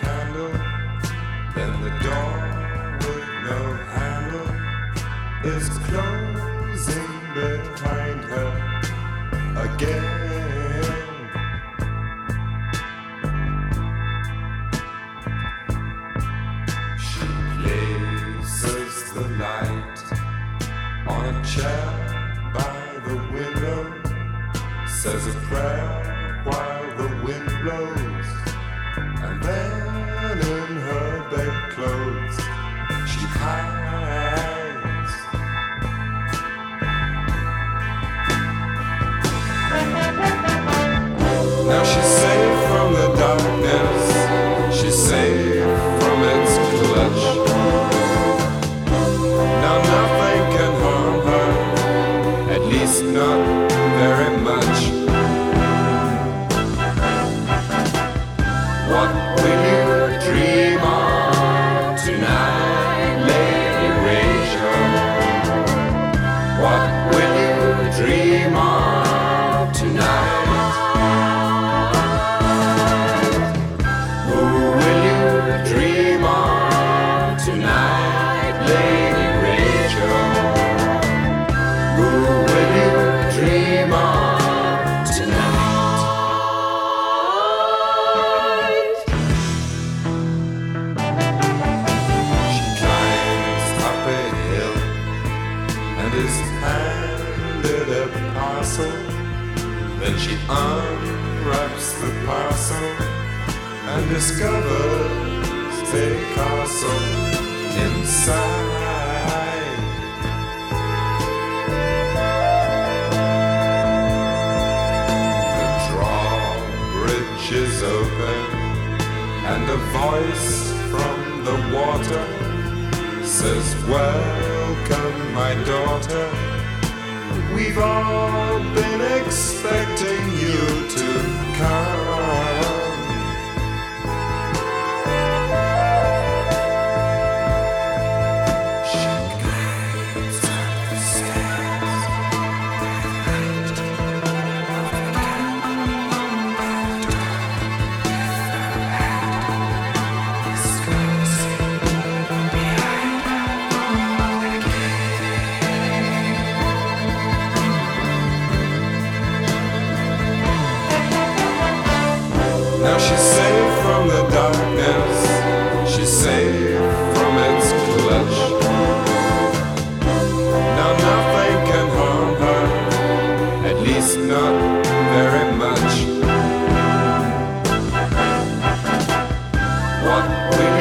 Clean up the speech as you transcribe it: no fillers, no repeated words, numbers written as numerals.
candle, then the door with no handle is closing behind her again. She places the light on a chair by the window, says a prayer while the wind blows, and then in her bedclothes she hides. Now she's safe from the darkness, she's safe from its clutch. Now nothing can harm her, at least not very much. What will you dream of tonight, Lady Rachel? What will you dream of tonight? Who will you dream of tonight, Lady Rachel? Who will you dream of tonight? She climbs up a hill and is handed a parcel. Then she unwraps the parcel and discovers a castle inside. The drawbridge is open and a voice from the water says, welcome my daughter, we've all been expecting you to come. She climbs up the stairs by the light of the candle, is closing behind her again. Now she's safe from the darkness, she's safe from its clutch. Now nothing can harm her, at least not very much. What will